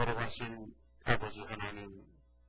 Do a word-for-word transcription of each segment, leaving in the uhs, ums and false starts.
돌아가신 아버지 하나님,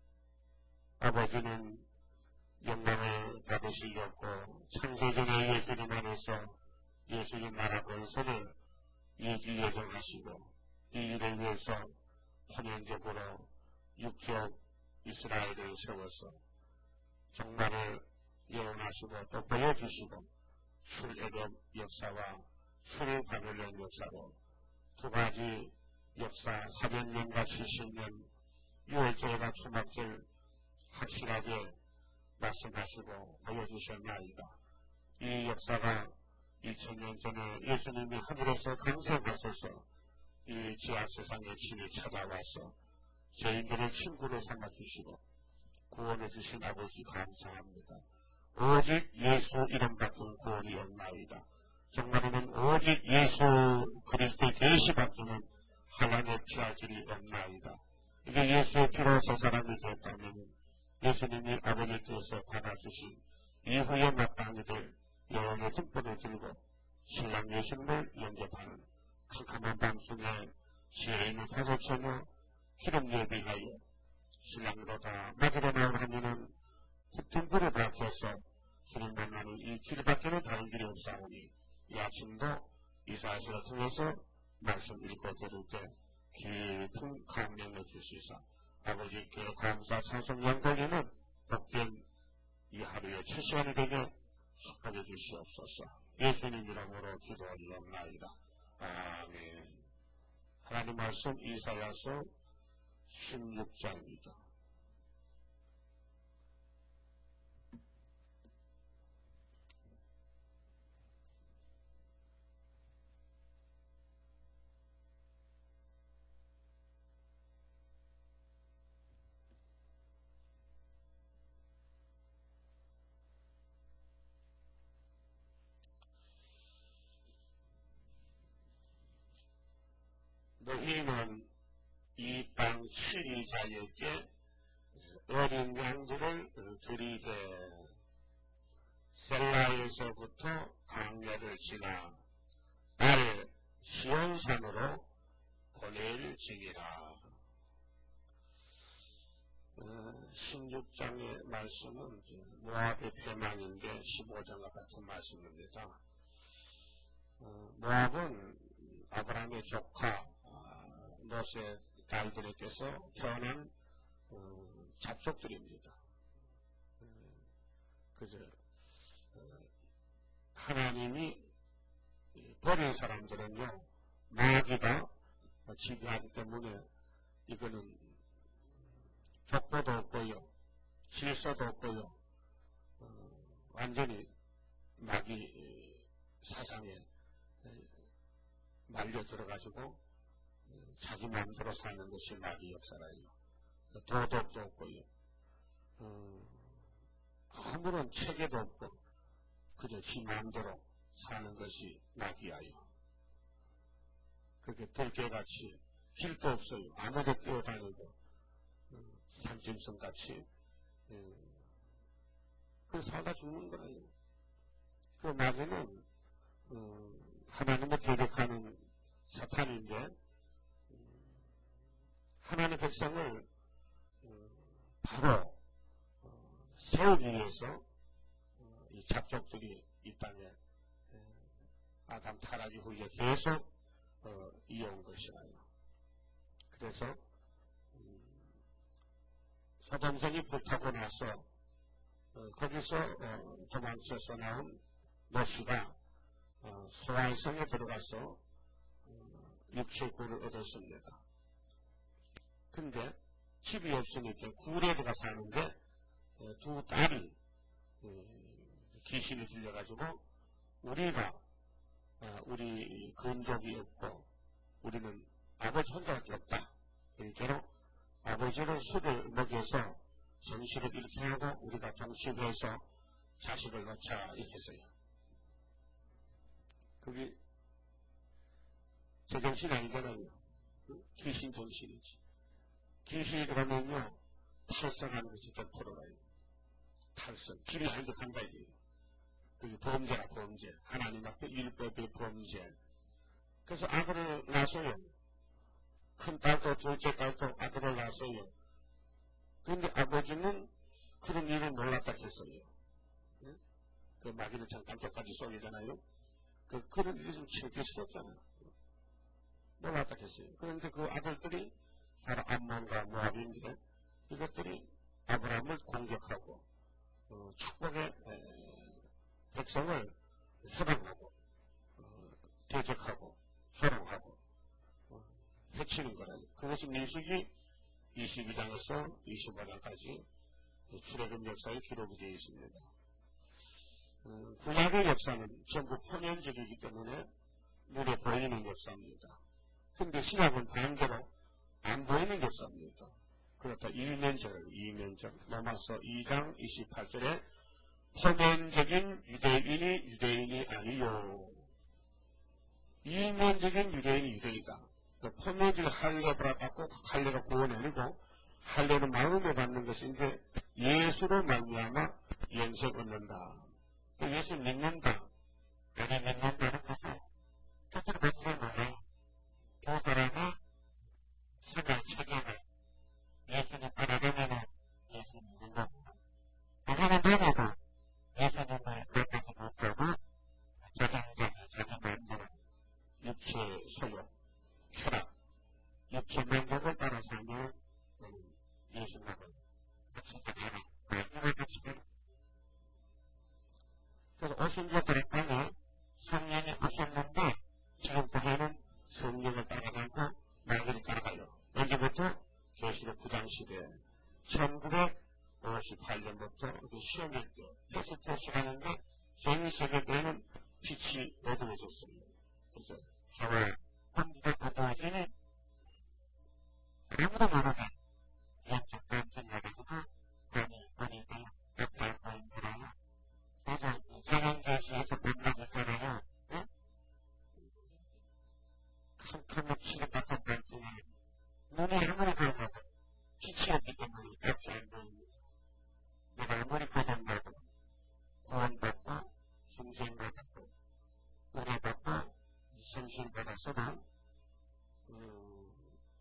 아버지는 영광을 받으시겠고 창세전에 예수님 안에서 예수님 나라 건설을 이길 예정하시고 이 일을 위해서 혼연적으로 육적 이스라엘을 세워서 정말을 예언하시고 또 보여주시고 출애굽 역사와 출바벨론 역사로 두 가지 역사 사백 년과 칠십 년 유월절과 초막절 확실하게 말씀하시고 보여주셨나이다. 이 역사가 이천 년 전에 예수님이 하늘에서 강세하셔서 이 지하 세상에 친히 찾아와서 죄인들의 친구를 삼아주시고 구원해 주신 아버지 감사합니다. 오직 예수 이름 같은 구원이 없나이다. 정말로는 오직 예수 그리스도의 계시밖에는 하나님의 피할 길이 없나이다. 이제 예수의 피로 새 사람이 되었다면 예수님이 아버지께서 받아주신 이후에 마땅히 될 영혼의 등불을 들고 신랑 예수님을 영접하는 캄캄한 밤중에 지혜 있는 사소처녀 기름 예비하여 신랑으로 다 맞으러 나오라면은 등불을 밝혀서 주님 만나는 이 길밖에는 다른 길이 없사오니 이 아침도 이사야서를 통해서 말씀 읽고 들을 때 깊은 감명을 주시사 아버지께 감사 찬송 영광에는 복된 이 하루의 첫 시간이 되게 축복해 주시옵소서. 예수님 이름으로 기도하옵나이다. 아멘. 하나님 말씀 이사야서 십육 장입니다. 너희는 이 땅 치리자에게 어린 양들을 드리되 셀라에서부터 강야를 지나 날 시온산으로 보낼지니라. 어, 십육 장의 말씀은 모압의 패망인데 십오 장과 같은 말씀입니다. 어, 모압은 아브라함의 조카 롯의 딸들에게서 태어난 어, 잡족들입니다. 그저 어, 하나님이 버린 사람들은요 마귀가 지배하기 때문에 이거는 족보도 없고요 질서도 없고요 어, 완전히 마귀 사상에 말려 들어가지고 자기 마음대로 사는 것이 마귀 역사라요. 도덕도 없고요. 어, 아무런 체계도 없고 그저 지 마음대로 사는 것이 마귀야요. 그렇게 들깨같이 길도 없어요. 아무도 뛰어다니고 어, 산짐승같이 어, 그래서 살다 죽는 거예요. 그 마귀는 어, 하나님을 대적하는 사탄인데 하나님의 백성을 바로 세우기 위해서 이 잡족들이 이 땅에 아담 타락 이후에 계속 이어온 것이라요. 그래서 소돔성이 불타고 나서 거기서 도망쳐서 나온 롯이가 소알성에 들어가서 육체의 구를 얻었습니다. 근데 집이 없으니까 굴에 들어가 사는데 두 딸이 귀신이 들려가지고 우리가 우리 근족이 없고 우리는 아버지 혼자밖에 없다. 그러니까 아버지를 술을 먹여서 정신을 잃게 하고 우리가 동침해서 자식을 낳자 이렇게 했어요. 그게 제정신이 아니잖아요. 귀신 정신이지. 귀신이 들어오면요 탈선하는 것이 백 퍼센트라요. 탈선. 길이 한적한다 이게요. 그게 범죄라 범죄. 하나님 앞에 율법의 범죄. 그래서 악을 낳아서요. 큰 딸도 둘째 딸도 아들을 낳았어요. 그런데 아버지는 그런 일을 몰랐다 했어요. 예? 그 마귀는 잠깐 쪽까지 쏘이잖아요. 그, 그런 일이 좀 창피스럽잖아요. 몰랐다 했어요. 그런데 그 아들들이 바로 암몬과 모압인데 이것들이 아브라함을 공격하고 어, 축복의 에, 백성을 해방하고 어, 대적하고 조롱하고 어, 해치는 거라요. 그것이 민수기 이십이 장에서 이십오 장까지 출애굽 역사에 기록이 되어 있습니다. 어, 구약의 역사는 전부 표면적이기 때문에 눈에 보이는 역사입니다. 근데 신약은 반대로 안 보이는 역사입니다. 그렇다. 이면적, 이면적. 로마서 이 장 이십팔 절에 표면적인 유대인이 유대인이 아니요. 이면적인 유대인이 유대인이다. 그 표면적인 할례를 받고 할례가 구원이 아니고 할례는 마음에 받는 것인데 예수로 말미암아 영생 얻는다. 예수 믿는다. 내가 믿는다는 것은 뜻을 받지 말아요. 두 사람이 생각 체계를 예수님 따라가면은 예수님 믿는 겁니다. 그 사람 다녀도 예수님을 만나지 못하고 자기자기 자기 마음대로 육체 소욕, 쾌락, 육체 만족을 따라 살면 예수님을 같이 가라. 이걸 같이 가라. 그래서 오신 자들의 땅에 성령이 오셨는데 지금 그들은 성령을 따라가지 않고 마귀를 따라가요. 언제부터? 계시록 구 장 시대 천구백오십팔 년부터 시험일 때 테스트 시간인데 전 세계 때는 빛이 어두워졌어요. 그래서 해와 공기가 어두워지니 아무도 모르게 영적 감정이라가지고 밤이 오니까요. 앞에 안 보이더라요. 그래서 성령계시에서 만나기 전에요. 응? 캄캄한 치를 같은 밤중에 눈이 아무리 보여도 빛이 없기 때문에 앞이 안 보입니다. 내가 아무리 거듭나도 구원받고 중생받았고 은혜받고 성신받았어도 음,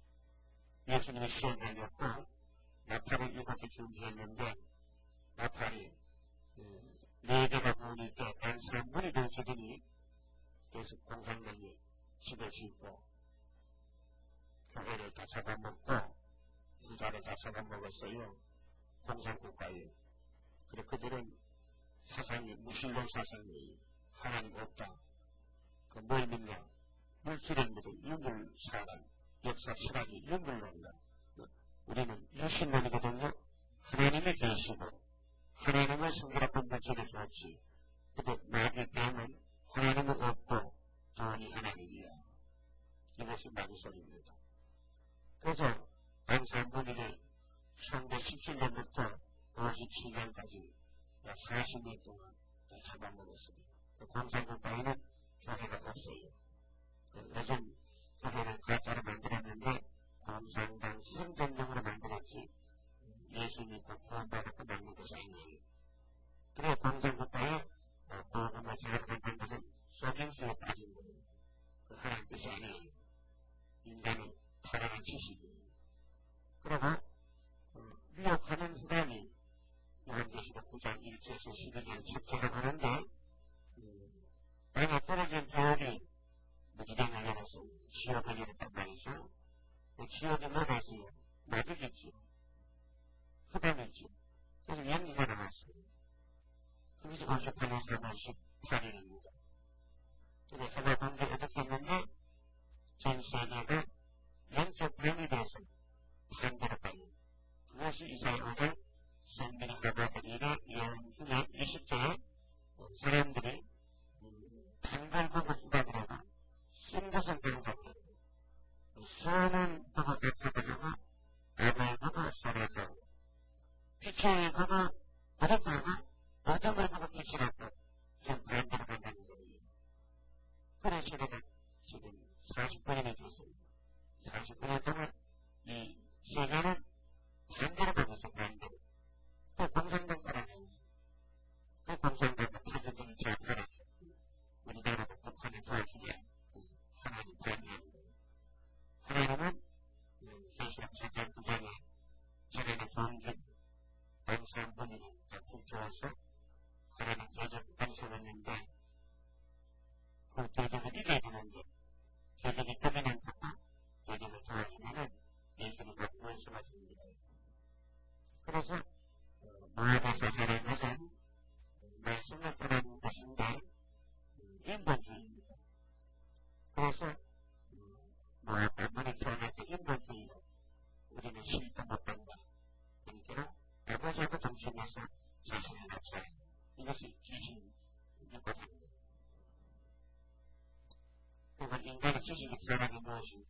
예수님의 시험이 아니었고 나팔을 일곱 개 준비했는데 나팔이 음, 네 개가 보니까 한 삼 분이 되어지더니 그래서 공산당이 집을 짓고 교회를 다 잡아먹고 부자를 다 잡아먹었어요. 공산국가에. 그래 그들은 사상이 무신론 사상이에요. 하나님 없다. 그 뭘 믿냐? 물질을 믿은 유물사란 역사 철학이 유물론이다. 우리는 유신론이거든요. 하나님이 계시고 하나님을 성결하고 물질을 좋지. 근데 마귀 뱀은 하나님은 없고 돈이 하나님이야. 이것이 마귀 소리입니다. 그래서 방산분이를 천구백십칠 년부터 오십칠 년까지 약 사십 년 동안 다 잡아먹었습니다. 그 공산국가에는 교회가 없어요. 그 요즘 교회를 가짜로 만들었는데 공산당 선전용으로 만들었지 예수 믿고 구원받았고 만든 것이 아니에요. 그래 공산국가에 복음을 제대로 만든 것은 속임수에 빠진 거예요. 그 하나님 뜻이 아니에요. 인간의 타락한 지식이에요. 그리고 어, 미혹하는 흑암이 요한계시록 구 장 일 절에서 십이 절 첩자가 하는데 음, 땅에 떨어진 돌이 무지개 열려서 지옥을 열었단 말이죠. 그 지옥이 뭐가 있어요? 마귀겠지. 흑암이지. 그래서 연기가 나왔어요. 그것이 오십팔 년 삼월 십팔 일입니다. 그래서 해와 관계 어떻게 했는데 전 세계가 영적 병이 돼서 반대로 가요. 그것이 이사야 오 장 성민이 가봐들이나 예언 중에 이십 절에 사람들이 단걸 보고 후각을 하고 쓴 것은 배우고 수는 보고 애타하고 애를 보고 살았다고 빛을 보고 어둡다고 어둠을 보고 빛을 하고 지금 반대로 간다는 거예요. 그래서 제가 지금 사십 분이 됐습니다. 사십 분 동안 이 세계는 반대로 가고 있어, 반대로. 그 공산당 따라가고 있어. 그 공산당은 표준들이 잘 편하죠. 우리나라도 북한이 도와주게 하나님 반대하는 거예요. 하나님은 사실은 사장 부장이 전에는 동균, 동산분이 다 불태워서 하나는 대적 반성했는데 그 대적을 이겨야 되는데 대적이 고민한 것과 대적을 도와주면은 예수님과 원수가 됩니다. 그래서 모압에서 하는 것은 말씀을 떠나는 것인데 인본주의입니다. 그래서 모압 본문에 태어날 때 인본주의로 우리는 시도 못한다. 그러니까 아버지하고 동심에서 자신을 낮춰야 이것이 귀신 육각입니다. 그리고 인간의 지식이 태어나는 무엇이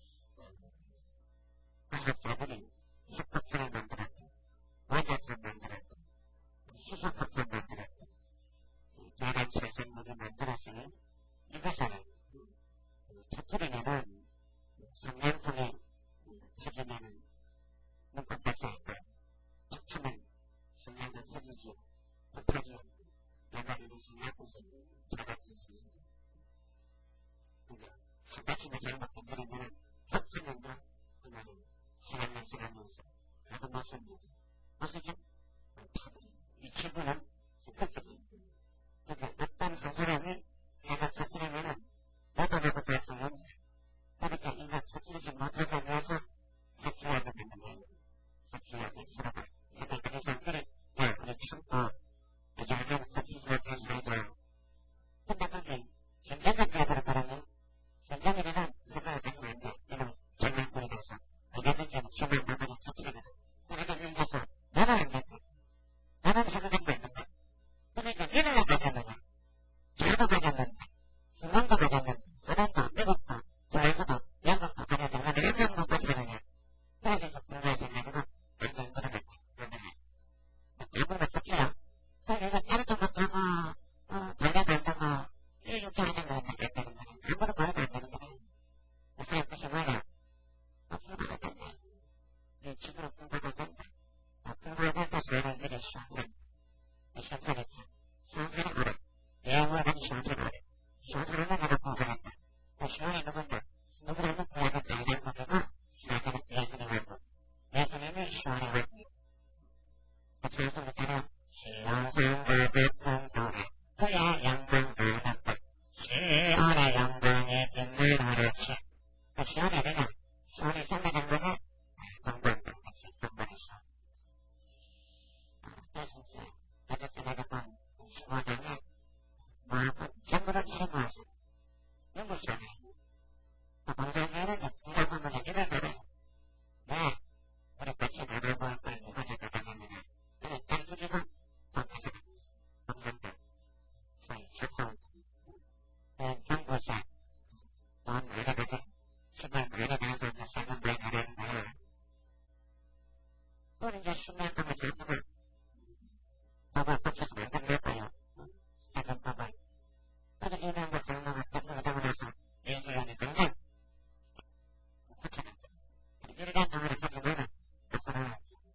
과학자들이 협박탄을 만들었다. 원자탄을 만들었다. 수소폭탄을 만들었다. 대란 살생물을 만들었으니 이것을 터뜨리면은 성냥통에 터지면은 문법까지 할까. 툭 치면 성냥도 터지지. 폭파지. 내가 이런 성냥통에서 잡아주습니다. 그러니까 한가치만 잘못 건드리면은 툭 치면은 그날은 희망냄새가 나면서 그래도 맞습니다. 무엇이죠? 이 친구는 그렇게 됩니다. 그러니까 어떤 한 사람이 내가 터뜨리면은 나도 나도 다 죽는데 그러니까 이거 터뜨리지 못하게 위해서 합주하게 되는 거예요. 합주하게 서로가. 그러니까 그래서 그래, 야, 우리 참고 이제는 터뜨리지 못해 살자. 근데 그게 전쟁을 뛰어들어버리면 전쟁이라는 생각을 가지면 안 돼. 이놈 장난꾼이라서 어디든지 정말 나머지 터뜨리거든. 그러니까 여기서 나는 안 된다. 나는 사고가지고 있는다. 그러니까 얘는 왜 가졌느냐? 저도 가졌는다. 중국도 가졌는다. 소련도, 미국도, 프랑스도, 영국도 가졌는데 왜 이런 거 가지느냐? 그래서 이제 공부해서 내가 완전히 그러겠다. 아무나 터뜨려. 그럼 이거 따르도 못하고, 어, 달려도 안 되고, 이 육체 하는 거 안 되는 거는 아무도 보여도 안 되는 거는 그냥 뜻이 뭐냐? 공부가 된다. 이 집으로 공부가 된다. 공부가 된다. 저는 이래 시원산. 시원산했지. 시원산이 뭐래? 예언을 가지 시원산이 뭐래? 시원산을 내가 공부한다. 그 시원이 누군데? 누구라면 구하는 나이란 거고, 시원산은 예수님하고. 예수님은 시원이 왔고. 그 찬송부터는 시원산과 백풍도라. 그야 영광 받았다. 시원의 영광에 빛을 발했지. 그 시원이 되냐? 시원이 선배된 거는 공부한다. 같이 공부했어. 그래서 이제 어쨌든 내가 본 시원하면 뭐하고 전부를 잘 모았어. 너무 시원해. 그 공장에는 이라고 하면 이를 말해. 네, 우리 같이 나눠볼 걸 누구를 나가냐면 그래, 딸 죽이고 돈 가져가. 공장들. 소위 착하고 그 정부에서 돈 마련하게 집을 마련해서 이제 썩은 걸 말하는 거야. 그걸 이제 십년 동안 가지고 법을 고쳐서 만든 거예요. 작은 법을. 그래서 이런 거 강로가 고쳐가고 나서 예수연이 당장 고쳐놨죠. 이러한 경우를 가지고는 앞으로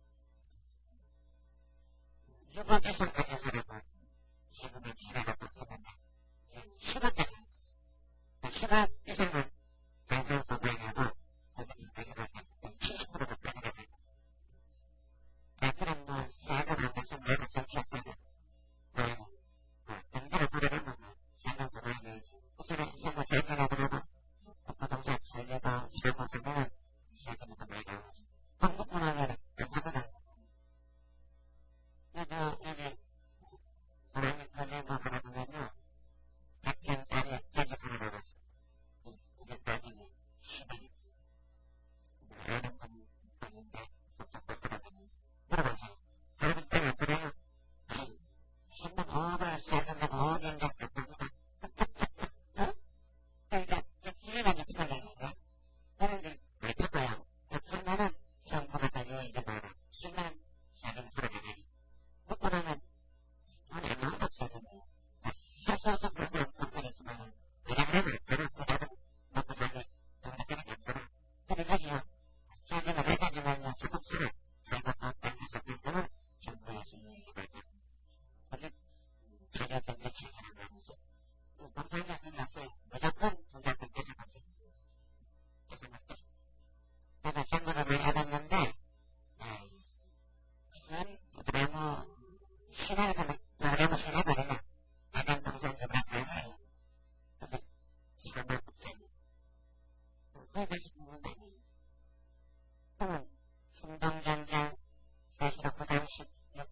육억 이상 가진 사람은 세금을 지나가고 했는데 십억까지 십억 이상은 단순 법안하고 법을 가져가고 칠십 퍼센트가 가져가고 아, 그럼 뭐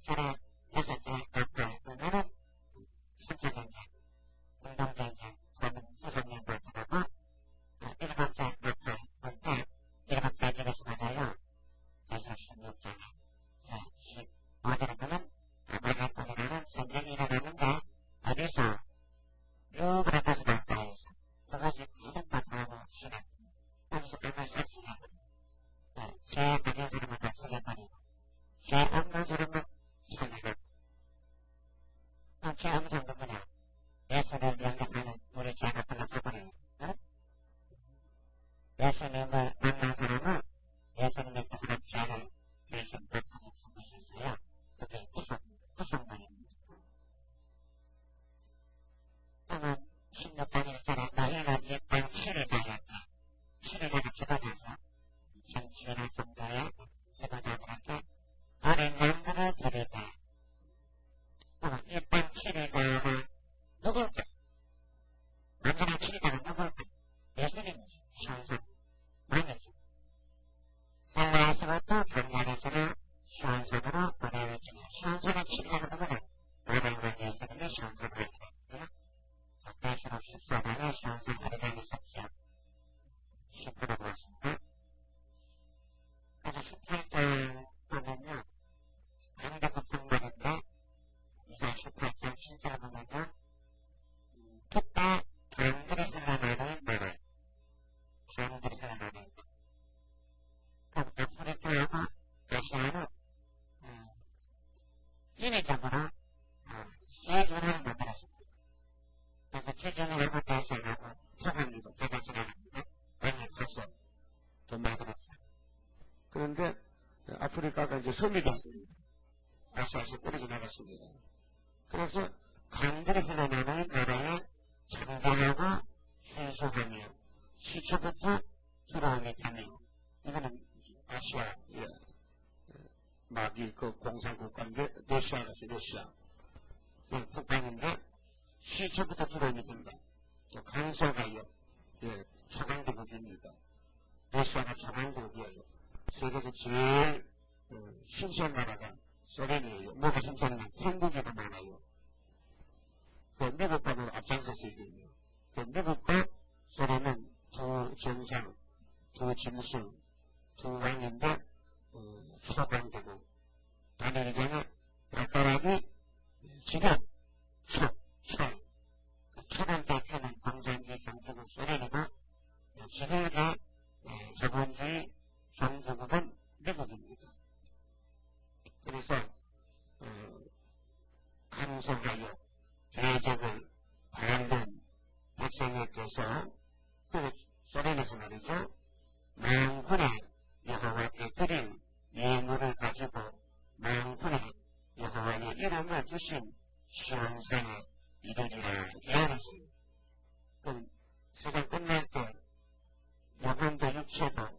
저를 여섯 개 앞에 보면은 선체전쟁, 운동전쟁, 또는 후손님들 들하고 일곱 개 앞에 볼 때 일곱 개 중에서 맞아요. 백십육 장에 어디를 보면 마가폰이라는 전쟁이 일어나는데 어디서? 유브라데스 강가에서 그것이 큰 바다하고 시간 거기서 아마 사치하거든요. 죄 가진 사람은 다 죽여버리고 죄 없는 사람은 살려고. 그럼 죄 없는 사람 누구냐? 예수를 영접하는 우리 죄가 끝나버려요. 어? 예수님을 만난 사람은 예수님의 그런 죄를 대신 못해서 죽을 수 있어요. 그게 구속, 구속만입니다. 또는 십육 단일 전에 너희는 이 땅 칠일 자였다. 칠일 자가 지도자죠. 정치나 정도의 지도자들한테 어린 양들을 드리되 또는 이 땅 칠일 자가 누굴까? 완전한 칠일 자가 누굴까? 예수님이죠. 시원산 만이죠. 살라에서부터 강야에서는 시원산으로 보내는 중에 시원산은 칠일 자가 누구냐? 나라의 예수님이 시원산을 하게 됐고요. 백팔십오 십사 단에 시원산 어디가 있었죠? 십구로 보았습니다. 그래서 십팔 장 보면요. 강대국 정말인데 이제 십팔 장 진짜로 보면요. 그때 강들이 흘러나는 나라. 강들이 흘러나는 것. 그럼 아프리카하고 아시아는 음, 인위적으로 어, 세준을 만들었습니다. 그래서 세준하고 아시아하고 토강리도 배가 지나갑니다. 많이 컸어요. 돈 많이 들었죠. 그런데 아프리카가 이제 섬이 됐습니다. 아시아에서 떨어져 나갔습니다. 그래서 강들이 흘러나는 나라에 장대하고 순수하며 시초부터 들어오게 되며 이거는 아시아, 예. 막이 그 공산국가인데, 러시아가죠, 러시아. 예, 국방인데 시초부터 들어오게 된다. 강소가요. 예, 초강대국입니다. 러시아가 초강대국이에요. 세계에서 제일 어, 힘센 나라가 소련이에요. 뭐가 힘센냐? 한국이 더 많아요. 그 미국과도 앞장서서 있거든요. 그 미국과 소련은 두 정상, 두 짐승, 두 왕인데 어, 초강대국. 단일전에 발가락이 지금 초, 초. 초를 대표는 공산주의 정주국 소련이고 지금의 자본주의 정주국은 미국입니다. 그래서 어, 강성하여 대적을 반대 백성에게서 그 소련에서 말이죠. 만군의 여호와께 드린 예물을 가지고 만군의 여호와의 이름을 두신 시온산에 이르리라 이하였어요. 그럼 세상 끝날 때 영혼도 육체도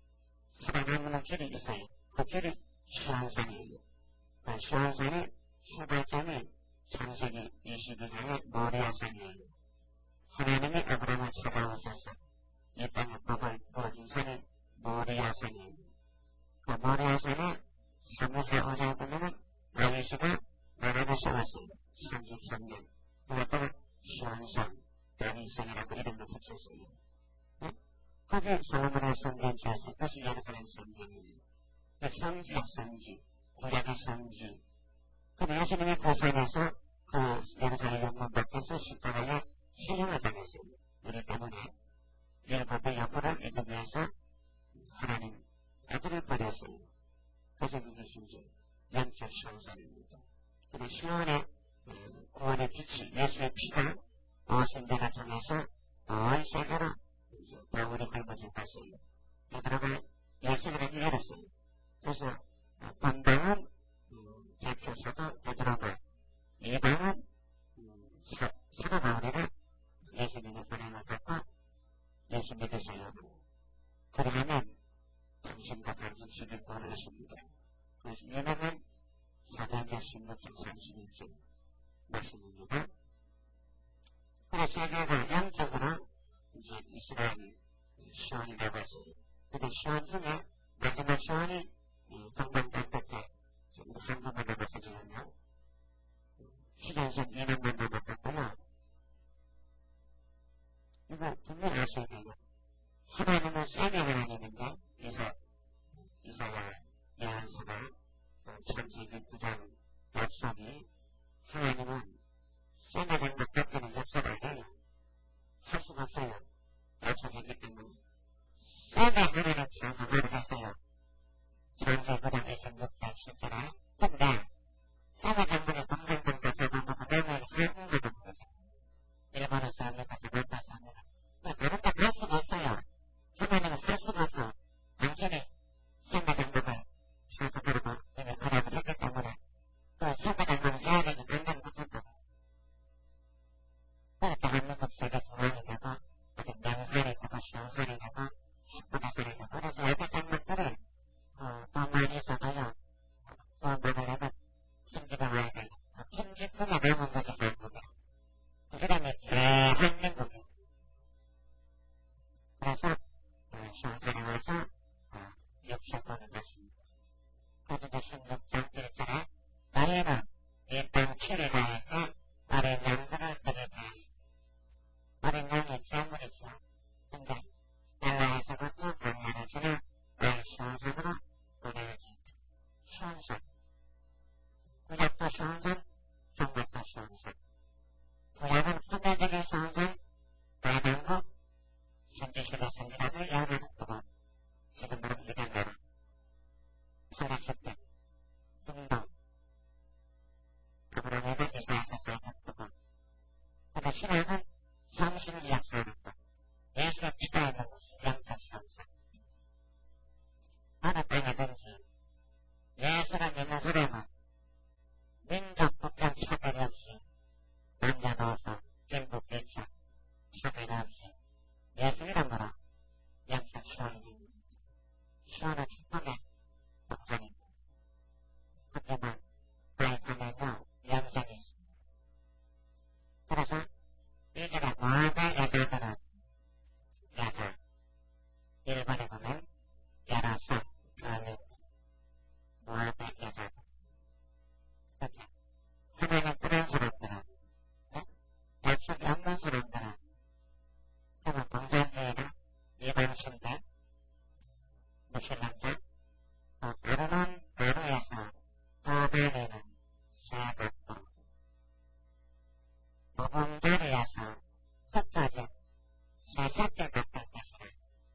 살아남는 길이 있어요. 그 길이 시온산이에요. 그 시온산이 출발점이 창세기 이십이 장의 모리아산이에요. 하나님이 아브라함을 찾아오셔서 이 땅에 복을 부어준 산이 모리아산이에요. 그 모리아산에 사무엘하 오 장에 보면은 다윗이가 나라를 세웠어요. 삼십삼 년. 그랬다가 시온산, 다윗산이라고 이름을 붙였어요. 네? 거기 솔로몬의 성전 지었어요. 그것이 예루살렘 성전이에요. 그 성지야, 성지. 구약의 성지. 근데 예수님이 그 산에서 그 예루살렘 영문 밖에서 십자가에 희생을 당했어요. 우리 때문에 일곱의 여부를 이기 위해서 하나님 아들을 버렸어요. 그래서 그것이 이제 영적 시온산입니다. 근데 시온의 구원의 빛이 예수의 피가 오순절을 통해서 온 세계로 바울이 걸머져 갔어요. 베드로가 예수를 열었어요. 그래서 본방은 대표 사도 베드로가 이방은 사도 바울이가 예수님의 권한을 받고 예수 믿으세요. 그러면 당신과 당신 집이 구원을 했습니다. 그래서 유명한 사도행전 십육 장 삼십일 절 말씀입니다. 그래서 세계가 양적으로 이제 이스라엘이 시온이 나갔어요. 근데 시온 중에 마지막 시온이 동방 땅 끝에 한국을 나갔어요. 나서 지금요. 시간선 이 년만 남았겠고요. 이거 분명히 아셔야 돼요. 하나님은 쌍의 하나님인데, 이사, 이사야, 예언서나, 또 창세기 구 장 약속이, 하나님은 쌍의 장막밖에는 약속 안 해요. 할 수가 없어요. 약속이기 때문에. 쌍의 하나님 장막을 했어요. 창세기 구 장 이십육 절 십 절에. 근데, 쌍의 장막에 동생들과 잡아먹고 내면 한국에 놓는 거죠. 일본에서 합니다. 대만에서 합니다. 다른 데 갈 수가 없어요. 하나님은 할 수가 없어. 당신이 쌍의 장막을 사서 그러고 이미 허락을 했기 때문에 또 쌍의 장막을 해야 되니 만나는 못한다고. 그래서 대한민국 세계 중앙이 되고 어디 명산이 되고 시원산이 되고 십구대산이 되고 그래서 옆에 장막들을 어, 돈 많이 써도요. 돈 많으려면 킹지가 와야 돼요. 그 킹지뿐이 남은 것이 한국이라. 그 사람이 대한민국이에요. 그래서 어, 시원산에 와서 어, 육십 번을 마십니다. 그래서 십육 장 일 절에 너희는 이 땅 칠 일 하에서 어린 양들을 드리라. 어린 양이 재물이죠. 근데 날라에서부터 강야를 주는 날 시원산으로 보내어진다. 시원산. 구약도 시원산, 성막도 시원산. 구약은 후배들의 시원산, 대한민국, 선지식의 선지라고 예언하는 거고, 지금은 이단나라, 팔십십 대, 인도, 아브라함은 이스라엘에서 살던 거고, 근데 신앙은 성신을 약속하는 거, 예수가 지가 있는 곳이 영적 시험사. 어느 땅이든지 예수를 믿는 사람은 민족, 국경 차별이 없이 남자 넣어서 길고 길차 차별이 없이 예수 이름으로 영적 시원이 됩니다. 시원은 축복의 동산입니다. 하지만 가입하면요 영생이 있습니다. 그래서 이들의 모압의 여자들은 여자, 일본에 보면 여러 성, 가민, 모압의 여자들. 그렇죠? 하나님 그런 사람들은, 네? 약속이 없는 사람들은, 그러면 공산주의나 일반신대, 무신론자, 또 아르논 나루에서 떠다니는 새벽도, 모범자리에서 흩어진 새새끼 같은 것이라.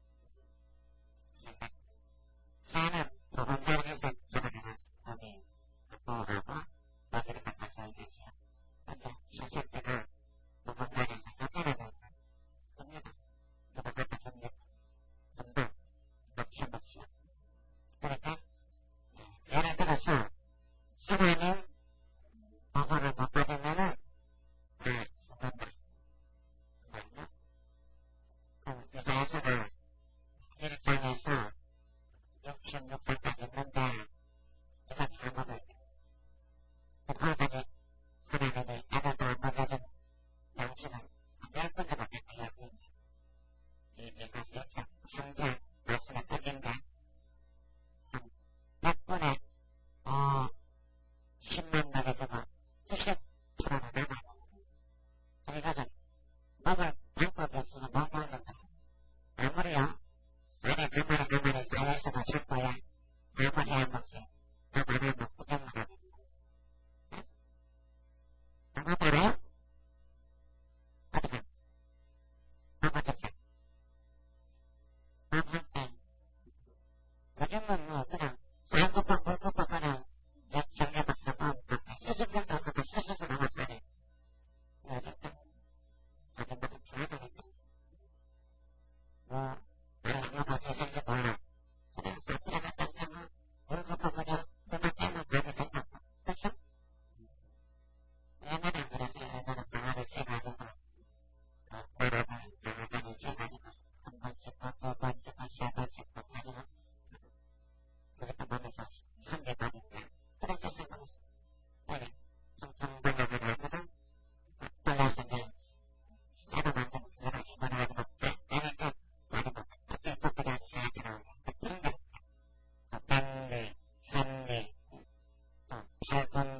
새는 모범자리에서 집어내서 거기 보호하고 먹이를 갖다서 이러지요. 근데 새새끼가 모범자리에서 나타나면 씁니다. 누가 갖다 줍니다. 금방 먹시 먹시요. 그러니까 예를 들어서 하나님 보고를 못 받으면은 다 죽는다. 맞나? 그럼 이사야서가 일 장에서 육십육 장까지 있는데 이거 다 먹어야 돼. 거기까지 하나님이 아들도 안 먹여준 양식은 열 군데밖에 안 열고 있네. 이게 가서 이렇게 현재 말씀에 빠진데 한 백 분에 어 십만 먹여주고 구십 퍼센트는 남아요. 이것은 먹을 방법이 없어서 못 먹는다. 아무리요 쌀에 가만히 가만히 쌓여있어도 살 거야. 아무리 안 먹지. 더 많아 먹고 좀 먹어. 먹어도 알아요? 어떻게? 먹어도 먹을 때 요즘은 뭐 그냥 쌀국밥 물국밥 그냥 정해박사 먹으면 수십 분도 없고 수수수 남았어요. 요즘 때 아주 먹기 좋아하니까 뭐 아이가 어떻게 살지 몰라. 그냥 사치를 갖다 있다가 물국밥 그냥 그만 떼면 밥이 된다고. 그쵸? 옛날에 안 그랬어요. 옛날에 방아를 쬐가지고 나라를 나라를 쬐가지고 한 번 찍고 두 번 찍고 세 번 찍고 가지고 그것도 몸에서 한 개 밥인데 그렇게 생각했어. 원래 통통 번역을 하거든 돌려서 이제 새로 만든 그거를 집어넣어가지고 빼니까 쌀이 뭐 껍질 껍질이 아주 잘 들어오네. 그 핑들 또 백리, 현리, 또 팔군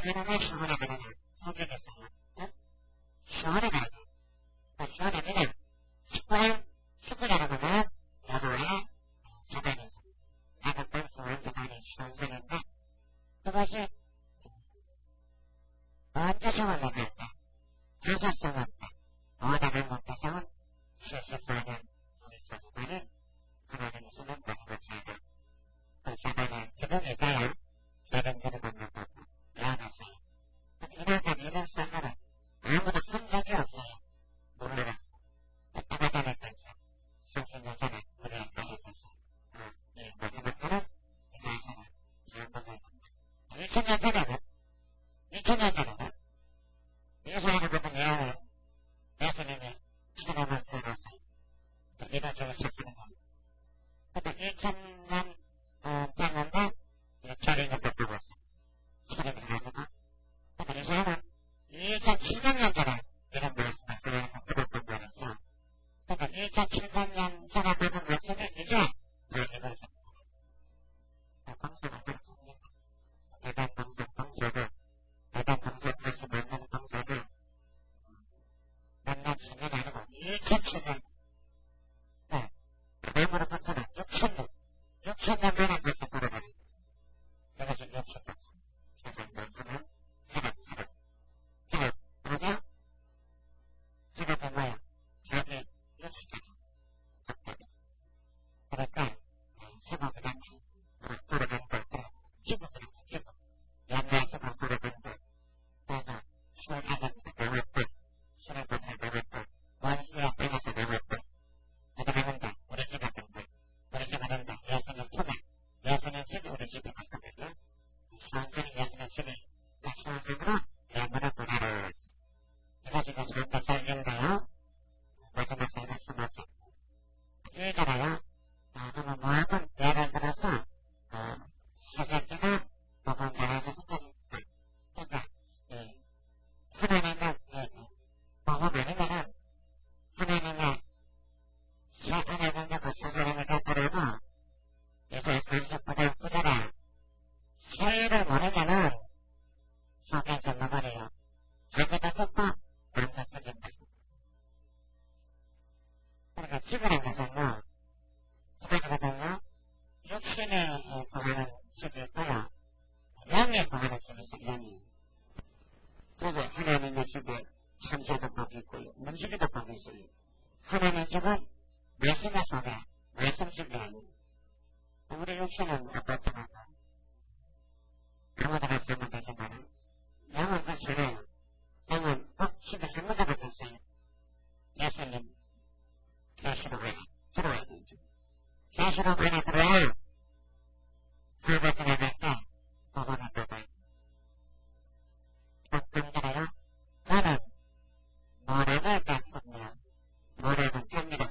가느냐, 시골에 가느냐, 선택했어요. 응? 시골에 가야 돼. 시골에 그냥 축구랑, 축구자라고 하면 여호와의 재단에서 나갔던 중앙교 단위 선생인데, 그것이 언제 세월을 갈까? 다섯 세월때 오다가 못해서는 칠십사 년 우리 조상을 하나님이시는 마지막 자가 그 자가는 기둥이 돼야 대변들을 만나고 내어놨어요. 이날까지 이런 썰물을 아무도 한 적이 없어요. 몰라요. 따가다랬던 게 삼십 년 전에 우리가 알려줬어요. 아, 이 마지막 때는 이 사실은 양복을 본다. 이천 년 전에는 이천 년 전에는 이스라엘을 보던 예언을 예수님이 사람을 구원했어요. 믿어주기 시작하는 거예요. 근데 이천 년 어, 됐는데 철인이 뺏기고 있어요. 철인이 가지고 근데 이스라엘은 이천칠백 년 전에 이런 말씀을 하나님은 들었던 말이죠. 근데 이천칠백 년 전에 받은 말씀이 이제 다 이루어집니다. 공사가 그렇습니다. 대단 공사, 공사가 대단 공사 다시 만드는 공사가 몇년 지면 아니고 이천칠 년 네, 나무로부터는 육천 년 육천 년 만에 다시 돌아가는 이것이 육천 년 세상만 하면 해답, 해답 해답, 그러죠? 해답이 뭐야? 자기 육십까지 없다고 그러니까 회복을 한다 돌아간다 그래 지구들은 지구 옛날 지구 돌아간다 그래서 수학하겠다 나왔다 수학하다 나왔다 원수의 땅에서 나왔다 어디 가는다 우리 집에 간다 우리 집에 간다 예수님 품에 예수님 집이 우리 집에 갔거든요 수학하는 예수님 집이 수학으로 내문을 보내라 이것이 그 삶의 설계인데요 마지막 삶의 수학자 이잖아요 그러면 뭐하건 예를 들어서 어, 새새끼가 복음 전해서 흩어진다 그러니까 이 하나님은 복음 아니면은 하나님의 세상을 건너고 세상을 갔더라도 이제 사십보다 구절에 세일을 모르면은 속에 좀 먹어려요. 자기도 죽고 남도 죽인다. 그러니까 지구란 것은요 두 가지거든요. 육신에 구하는 집이 있고요. 영에 구하는 집이 있어요. 영이. 그래서 하나님의 집에 참새도 거기 있고요. 문지기도 거기 있어요. 하나님의 집은 말씀의 속에 말씀집이 아니에요. 우리 육신은 아파트가 아무데나 살면 되지만 영은 그렇잖아요. 영은 꼭 집에 한 군데가 없어요. 예수님 계시록 안에 들어와야 되죠. 계시록 안에 들어와야 하버드 나갈 때 복음을 받아요. 어떤가요? 나는 모락을 닦으며 모락은 탑니다.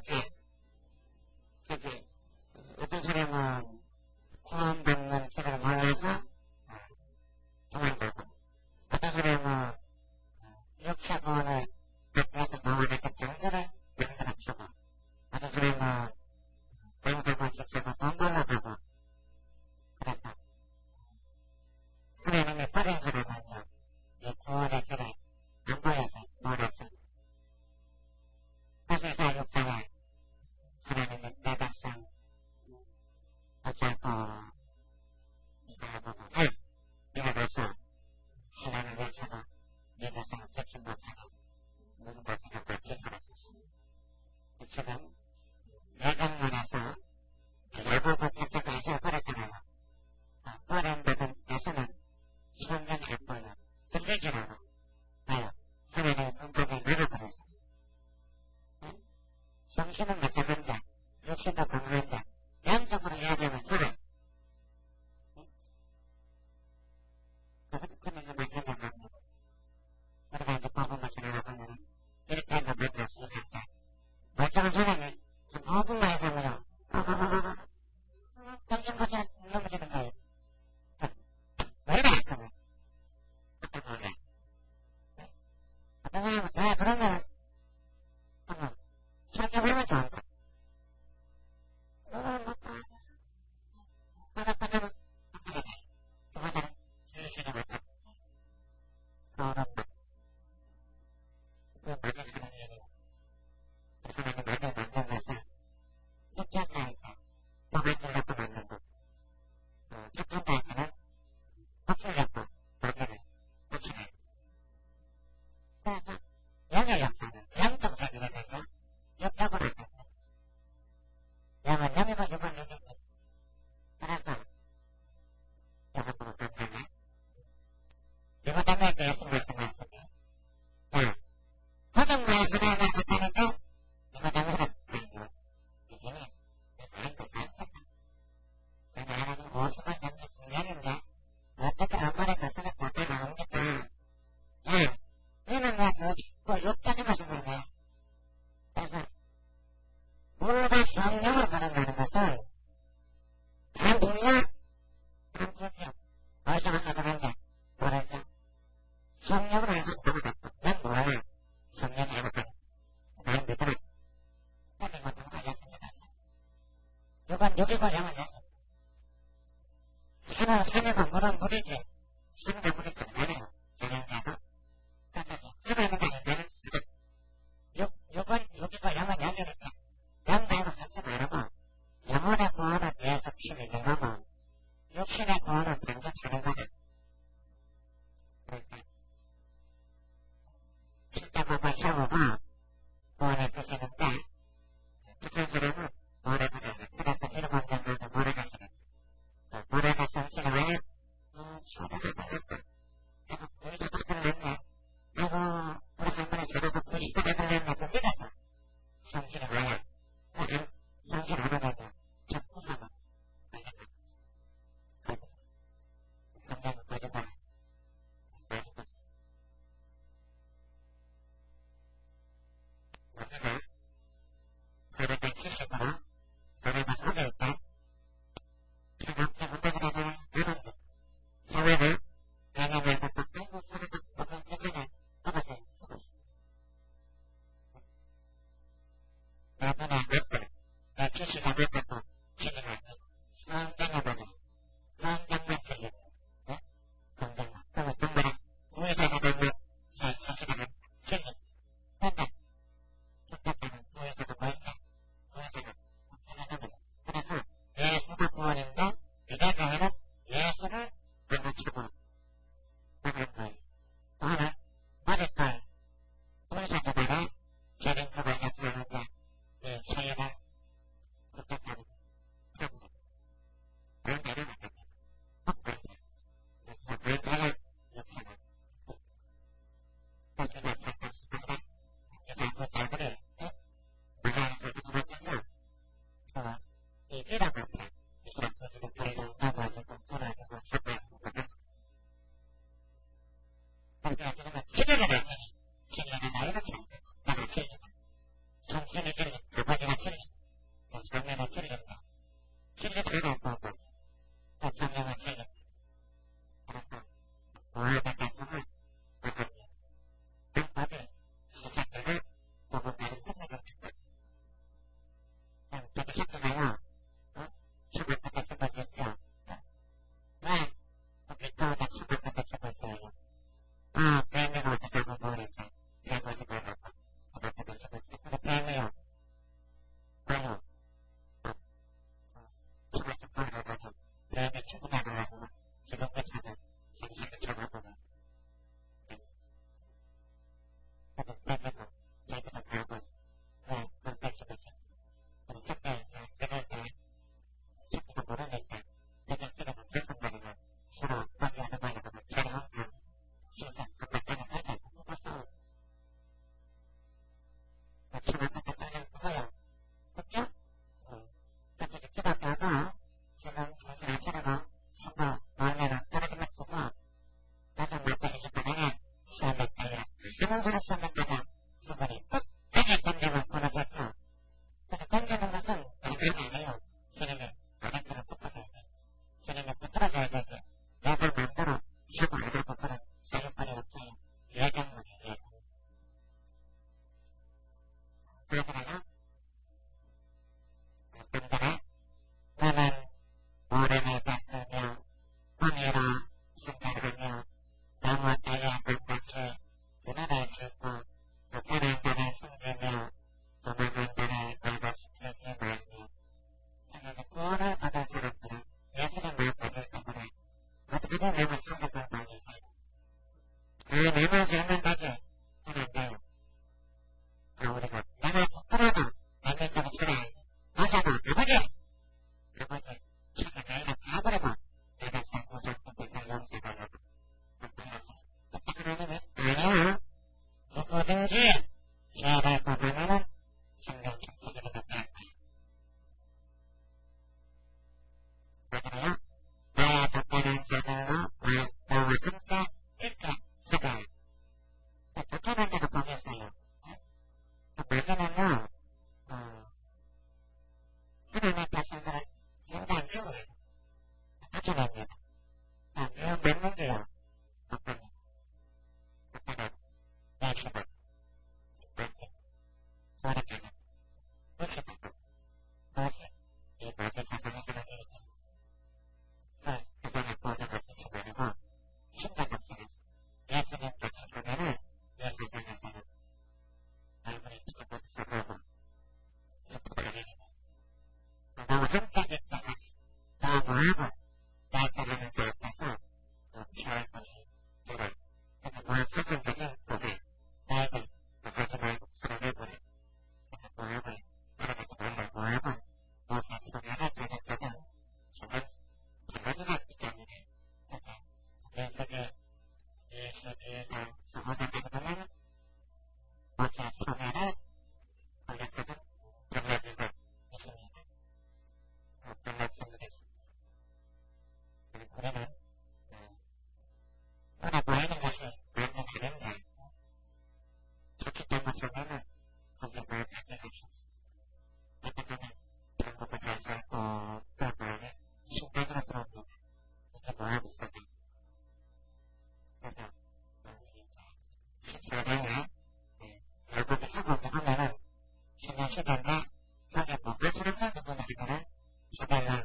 그게 어떤 사람은 구원받는 길을 몰라서 도망가고 어떤 사람은 육체 구원을 받기 위해서 노원에서 병들을 만들어주고 어떤 사람은 병사고 집사고 돈 벌러가고 그랬다. 하나님이 버린 사람은요 이 구원의 길에 안 보여서 몰아서 사실상 육체에 하나님은 내 백성 어쩌고 이거 보고 아! 이러면서 하나님을 외쳐도 내 백성을 듣지 못하고 누구 못하고 같이 살아줬습니다. 지금 내정문에서 야고보 택배가 해서 그렇잖아요. 버린 부분 에서는 성경이 안 보여. 들리질 않아. 봐요. 하나님의 눈법이 나가버렸어. 응? 정신은 막혀간다. 육신도 강한다. 양적으로 이야기하면 그래. 응? 근데 이제 막혀간 겁니다. 우리가 이제 복음을 전하고는 이렇게 한번 만났을 때 멀쩡한 사람이 복음만 해서요. 정신같이 넘어지는 거예요. 왜 이래? 그러면 어떤 거래? 어떤 사람은 다 그러면 설교하면 좋은데 성령으로 해서 넘어갔고, 난 몰라. 성령이 해볼까? 난 믿으면, 그리고 넘어가겠습니다. 이건 여기고 영어냐? 산은 산이고 물은 물이지. 산도 물이지. 아니에요. 영양자도. 그러니까, 하나는 아니면, 육, 육은 여기고 영어냐? 이렇게. 영 말고 하지 말고, 영혼의 구원을 위해서 힘이 있는 거고, 육신의 구원은 방금 자는 거다. 그러니까, 십자가가 세우고, 구원해 주시는데, 어떤 사람은 모래 가시는, 그래서 일곱 명마다 모래 가시는, 또 모래 가시는 신앙을, 어, 저러다 걸렸다. 아이고, 의사가 걸렸네. 아이고, 우리 할머니 저러고 구십대가 걸렸네. 또 믿어서, 성실히 와야, 안, 성실 안 하거든. 저 부사가, 걸렸다. 아이고, 성경은 거짓말. 마지막. 우리가, 그렇게 치시고, 우리가 속일 때, 그렇게 운동을 하면 되는데, 교회는, 왜냐면, 아까, 아이고, 살아가, 먹은 괜찮아. 먹었어요. 내 눈에 몇 내 지시가 몇 번도 지리가 아니고, 성경에보다, 성경만 지리고, 네? 성경만. 그러면 정말에, 구의사가 되면, 사실은 진리. 근데, 똑같다는 구의사가 뭐있냐? 구의사가 하나는 거죠. 그래서, 예수가 구원인데, 이게 교회는 예수를 안 맞추고, 나간 거예요. 또 하나, 머리털, 구의사도 말에, 재림 그걸 역사하는데, 이 사회를 부탁하는 사람. 그런 데는 안 됩니다. 복받자. 복받자는 역사가. 복받자 발달시키면, 이사 부자들이, 마하에서 이루어지면, 그, 이 밀어붙여, 이사 부자들 걸려 넘어지고, 돌아지고, 사과하고, 그런. 그래서 지금은 치료를 하더니, 치료를 나 이렇게 하죠. 나가 치료다. 정신이 진리, 아버지가 진리, 또 성령은 진리입니다. 진리 다 갖고 오고, 또 성령은 진리. 그래서, 모아다가 정말, 나가니, 방법이 시작되나, 보고 바른 선택을 한다. 그럼 되게 시작되나요? 어? 정말 그때 죽을 수 있죠? 왜? 거기 떠오다 정말 그때 죽을 수 있어요. 아, 뱀이가 어떻게 하고 모르겠어. 뱀 오지 말라고. 정말 그때 죽을 수 있어. 근데 뱀이요. 아유, 어, 어, 정말 좀 모르가지고, 뱀이 죽어나가가지고, 지금 그 차가, 생생히 잡아보고, 그래도 뱀이고, 자기가 가고, 왜, 그렇게 죽었지? 그럼 그때, 그럴 때, 자기가 모르니까, 내가 지금은 계속 말이면, 서로 거기 하는 말이 보면, 저리 항상, 진짜, 한번 땅에 살다 죽었어. 그 차가 그때 땅에 죽어요. 그쵸? 응. 그때 기도하다가, 지금 정신 안 차리고, 신고, 마음에는 떨어지면 죽고, 나도 맞다리 숟가락에, 시험에 딸려. 하는 사람 시험에 따라, 죽으니, 끝까지 던지고 끊어졌죠. 그래서 던지는 것은, 나는 아니에요. 주님이, 아랫배로 붙어줘야 돼. 주님이 붙들어줘야 되지. 내가 마음대로, 사고 안 하고 그런, 사유권이 없어요. 예정문이에요, 예정. 그러더라요. 어떤 전에, 너는 모래를 닦으며, 황해로 순간하며, 나무 따위에 반같이 그늘을 짓고, 또 편한 자를 숨기며, 도망한 자를 벌거시키지 말며. 그래서 구원을 받을 사람들은 예수를 마음받을 때문에, 어떻게든 남을 생각을 많이 살고, 아, 남을 살면 되지. 그건 안 돼요. 아, 우리가, 내가 죽더라도, 남의 쪽을 살아야지. 마사가, 아버지! 아버지, 차가 나이를 다 버리고, 내가 자꾸 작품에서 용서달라고. 부탁하세요. 그때 하나님은, 아니야. 누구든지, 죄를 범하면은, 생명 청소기를 받게 할 거야. 맞아요? 나의 적절한 자들로, 너와 함께, 함께, 하자. 뭐하고 나이트하는 데 앞에서 피할 것이 되라. 그래서 뭐한 사상적인 고백, 나에게 하지 말고 살아내보래. 그래서 뭐하고 따라가지 말라고 하고 무엇을 소멸을 받았거든. 저는 바라기가 있잖니다. 그래서 내 세계 이십이 강 소호전에서 보면 무엇을 소멸을 받았거든. 바라기가 있습니다. 어떤 말씀이겠습니다. 우리는 뭐라고 하는 것이 완전 다른데 자칫 잘못하면은 거기에 뭘 받게 할 수 없어. 어떻게든 잘못을 가서 어, 또 마음에 신발으로 들어옵니다. 이게 뭐하고 있어서. 그래서 십사 강에 결국에 하고 보면은 지난 시간에 거기에 뭐가 저런가 누구나 하나를 사달라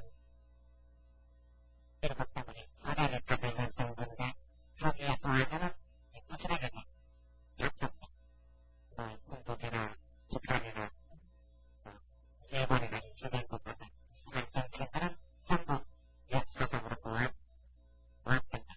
일곱 덩어리 사다를 떠들는 성분과 거기에 더하자는 부스러기가 약속돼. 뭐 군부대나 북한이나 뭐 일본이나 주변국보다 수단 정책들은 전부 역사적으로 보아 보았단다.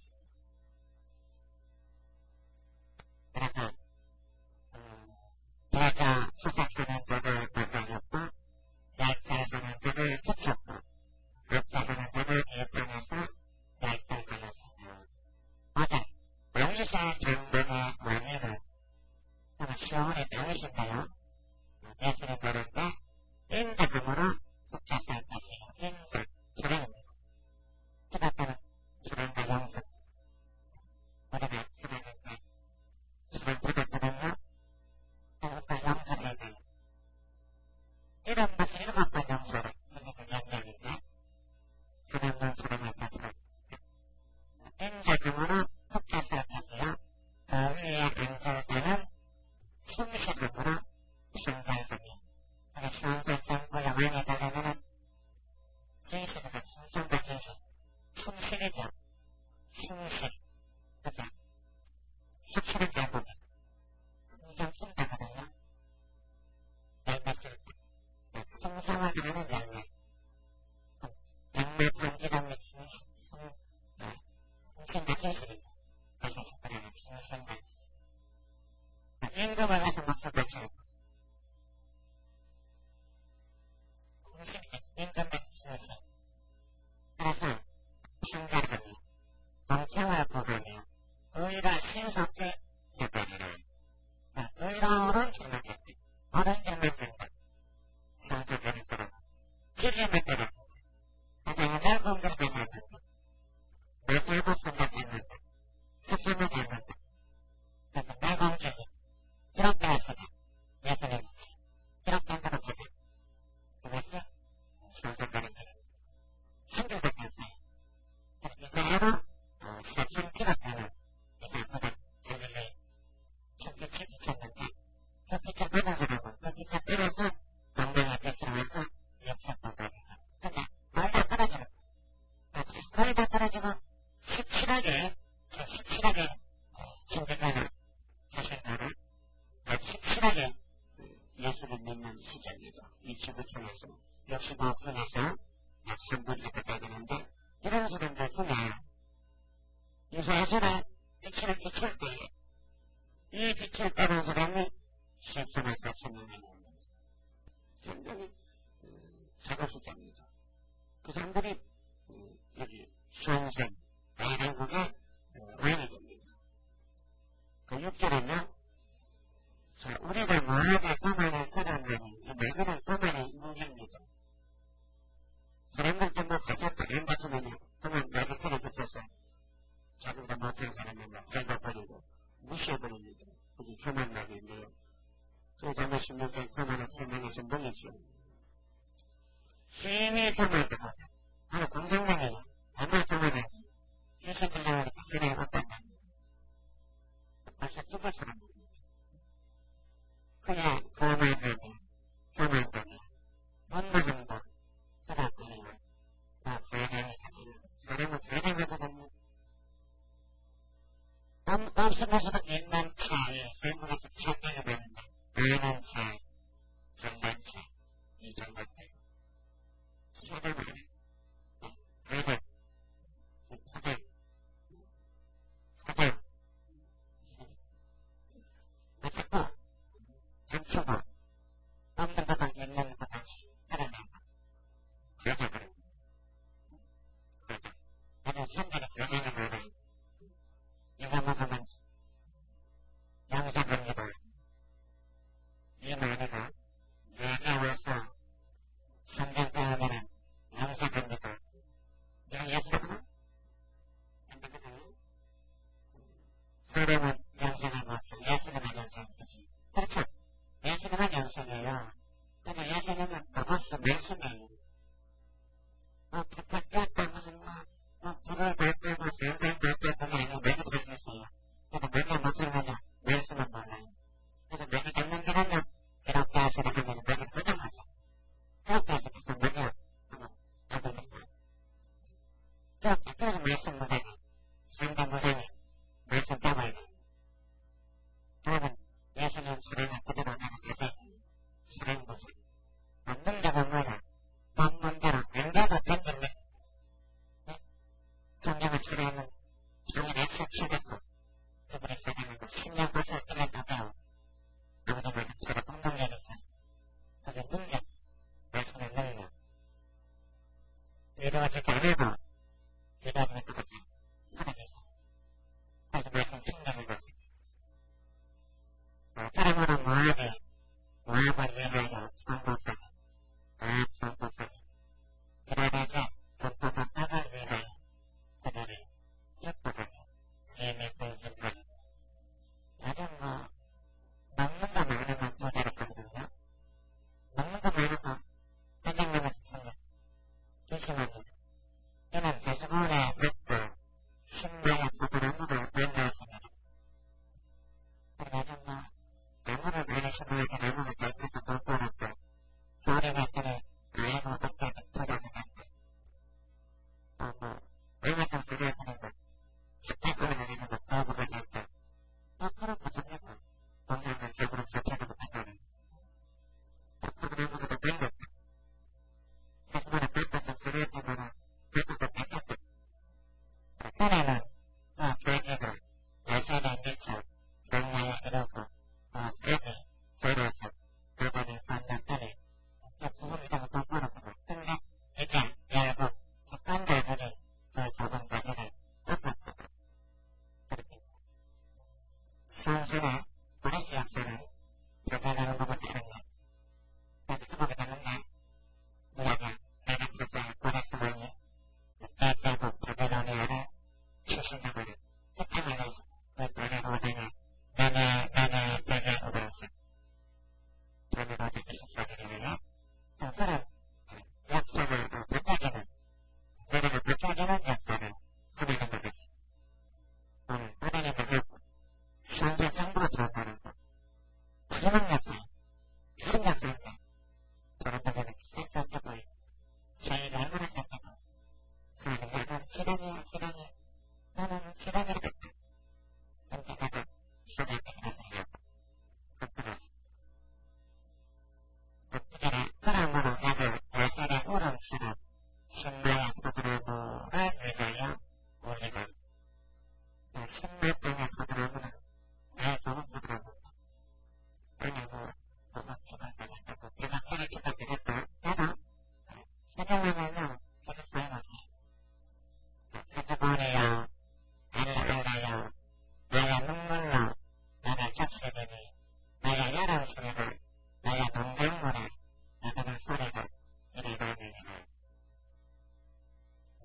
그래서 음, 대자 수사하는 자를 만나였고 약사하는 자를 해쳤고 약사하는 자를 일반에서 약사하였습니다. 어제 명의사 장군의 왕위는 아마 시험을 배우신가요? 예술을 배우는데 인자함으로 국자살 것이요. 인자, 철학입니다. 뜻었다는 철학과 영숙. 우리가 하나님께 철학 받았거든요. 그것도 영숙을 해요. 이런 것을 일곱 번 영숙을 선생님 연장인데 하나님 사랑할 것을 인자함으로 국자살 것이요. 그 위에 앉을 자는 충실함으로 상달하며. 그래서 성전 정부의 왕에 따르면은 진실이가 진성과 진실, 충실이죠. 충실. 그죠? 확실한 결국에 성전 낀다거든요. 열매를 성성을 하는 열매. 열매 단기란 게 진실, 진실과 진실이죠. 그래서 그러는 진실과 임금을 가서 목숨 바쳐놓고 공식이 임금의 진실. 그래서 평가하며 공평을 구하며 의를 신속히 해버리라. 의로운 줄만 된다. 옳은 줄만 된다. 성격하는 사람은 지리만 되는 된다. 가장을 넓은 길만 갖는다. 마사고 생각 갖는다. 섭상을 갖는다. 그래서 내공적인 기록되어 있으면 예수님이 기록된 대로 되다. 그것이 성격하는 길입니다. 한줄밖에 없어요. 그래서 이자로 사편 찍었다는 이사보다 갈릴리 편지책 지쳤는데 편지책 받아서라고 편지책 받아서 건강에 뺏어와서 역사법 받아서. 근데 거의 다 떨어지는 거예요. 거의 다 떨어지고 십칠하게 십칠하게 진짜가는 자신가는 십칠하게 예수를 믿는 시작입니다. 이 지구촌에서 육십오 분에서 약 삼 분이 가까이 되는데 이런 사람들 보면 이 사실을 빛을 비출 때에 이 빛을 따른 사람이 십삼만 사천 명이 됩니다. 굉장히 작은 숫자입니다. 그 사람들이 여기 시원산 대한민국의 왕이 됩니다. 그 육 절은요, 자, 우리가 모압의 거만을 끌어내니, 이 말들은 거만의 무기입니다. 사람들 전부 가졌다, 안 가지면요, 그만 말을 끌어 죽겠어. 자기보다 못한 사람은 막 밟아버리고, 무시해버립니다. 그게 교만락인데요. 그 장면 십육 절 거만을 설명해서 뭐겠죠? 힘이 교만하다. 바로 공산당이에요. 얼마나 교만하지? 귀신 들려오니까 하나에 못 간답니다. 벌써 죽을 사람들입니다. 그냥 교만하며, 교만하며, 분노함도 들어버리고, 또 과장이 가면 사람은 과장하거든요. 없으면서도 일만 차에 한국에서 천명이 되는데, 많은 차, 전반차, 이 정도들. 사람은 과장 말씀 무상이, 상담 무상이, 말씀 따봐야 돼. 여러분, 예수님 사랑을 그대로 나가 가자. 사랑 무상. 없는 데가 뭐냐? 없는 대로 안 돼도 던졌네. 존경을 사랑은 자기를 애써 치닫고 그분의 사랑하고 신령 벗어 끝을 다 배워. 아무도 말씀 서로 공동력이 있어. 그게 능력, 말씀의 능력. 이루어지지 않아도 이루어지는 것 같아. 사랑해서. 그래서 말씀 생명을 받습니다. 어, 사랑으로 모압이, 모압을 위하여 성복하니, 모압 성복하니, 그라에서 전토가 떡을 위하여 그들이 예뻐하니, 예매 분신하니. 요즘 뭐, 먹는 거 많으면 도달했거든요. 먹는 거 많아도 선생님을 쓰면 조심합니다. 이는 배수건에 넣고 신마약 포도나무를 만나왔습니다. 그리고 요즘 뭐 나무를 많이 심어야지 나무가 잘 커서 돌고락고 겨울에 갔더니 아이고 어깨가 터져서 났다. 또 뭐 마음을 좀 사랑했더니 뭐 탁탁 올라가서 뭐 거부가 났다. 또 그렇고 생겼고 동생과 잡으러 잡혀도 못한다는 또 포도나무가 더 늙었다. 배수건에 밭도 좀 사랑했지만은 밭도 좀 뺏겼다. 그때는 그 가지가 열살에 미쳐 명량에 이르고 그 아기 자라서 바다를 건넜더니 그 부분이다가 돈 벌었구만. 근데 이제 열고 습관자들이 그 조금 가지를 엎었구만. 그렇게 선수는 버리스 역사는 변화하는 법을 다룬다. 그래서 그 보게 되는데 이야기야 내가 그때 버리스 왕이 그때 제국 바벨로니아를 치신다고 하는 특징을 내서 그 돈을 오다가 내내 내내 내게 오버렸어. 돈을 오다 이십사년이 하여 그들은 역사가 바꿔지는 노래가 바꿔지는 역사를 하나님 나갔어. 오늘 하나님 나가고 선생 정부가 들어온다는 거 마지막 역사 큰 역사인데 저런 데는 센스 없게 보이고 저희가 얼마나 센스고 하나님 나는 지렁이야 지렁이 나는 지렁이를 봤다. 근데 나가 시간에 일어서려고 엎드렸어. 엎드려 그러므로 나도 열살의 울음처럼 신마야 포도나무를 위하여 올리라. 신마 땅의 포도나무는 잘 좋은 포도나무입니다. 아니 뭐 너무 죽었다니까 내가 깨를 죽었다니까 나도 사정하면은 계속 소용없어. 가져버려요. 알라 알라요. 나야 눈물로 나를 적시되니 나야 여름수레가 나야 농작물에 나가는 소리가 이래 나느니라.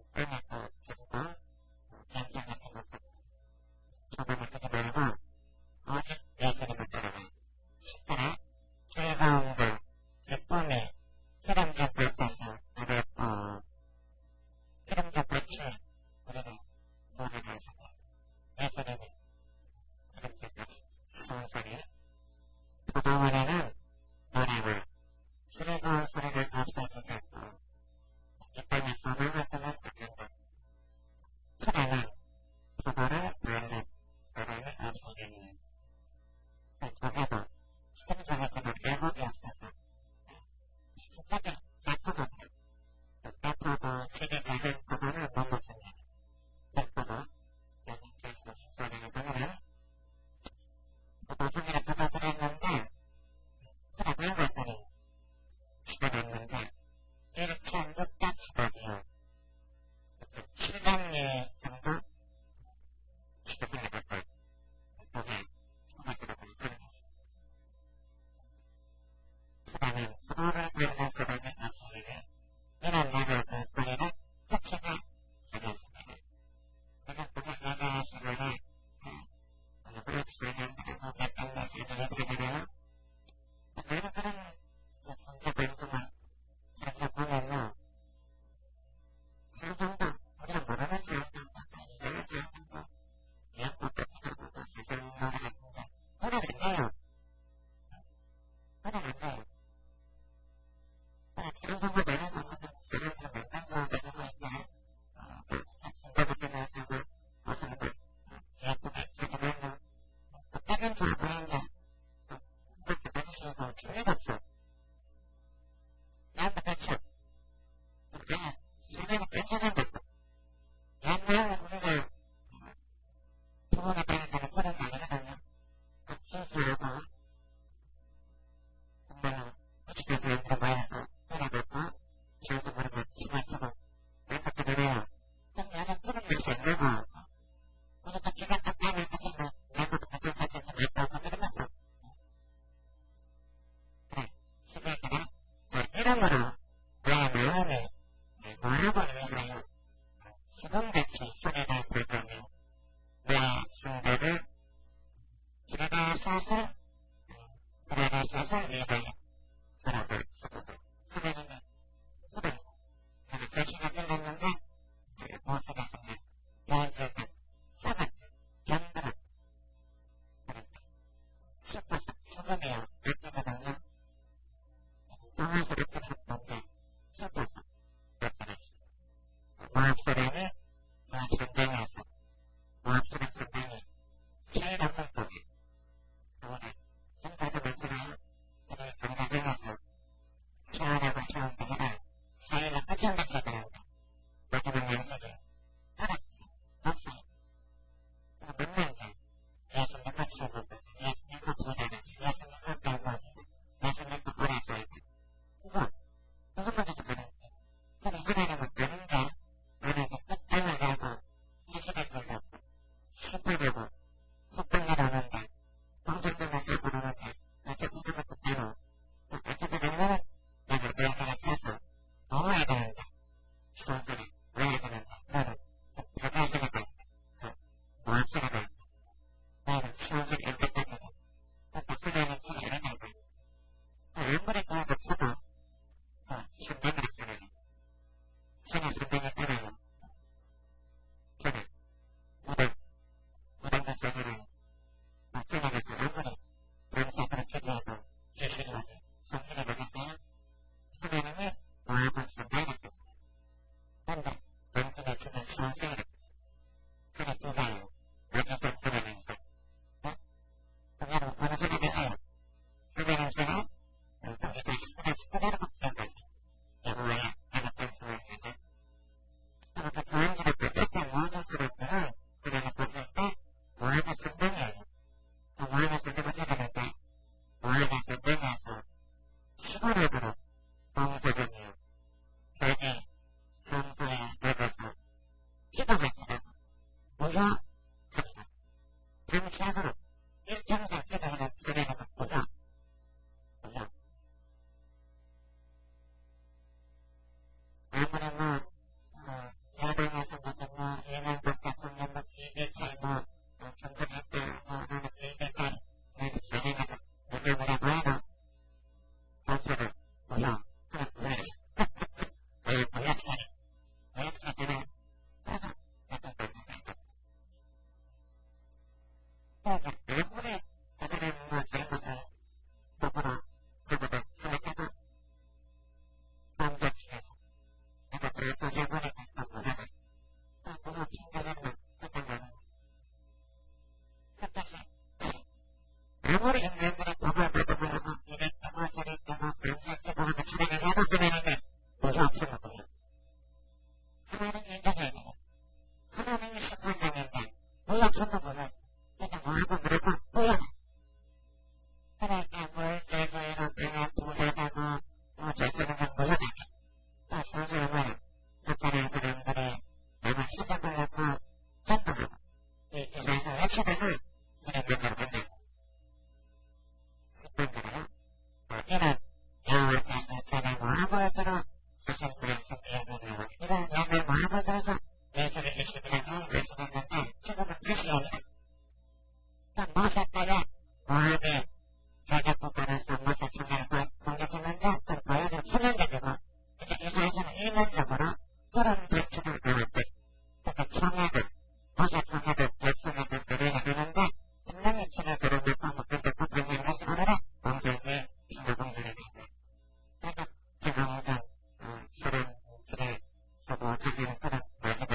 Thank you.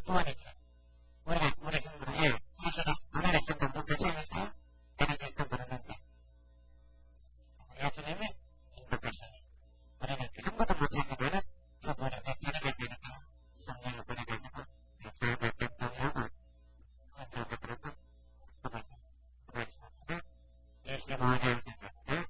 구원했죠. 우리가, 우리 성부는 사실은 오늘의 성부 못 괜찮았어요? 다른 성부 모르는데. 우리 아침에는 행복하시네. 우리는 성부도 못하지만은 그 부름을 다리간다니까요. 성령을 보내가지고, 교육을 동의하고, 건조하고 그러고, 그것을, 그것을 쓰고, 예수의 모든 것을,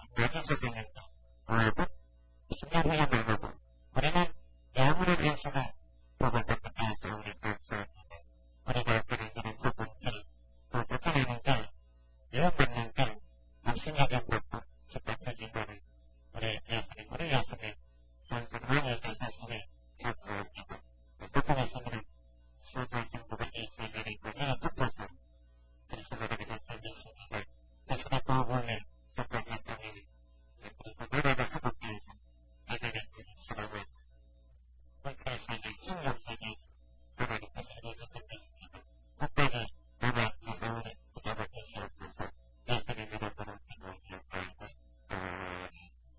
우리는 영원한 예수를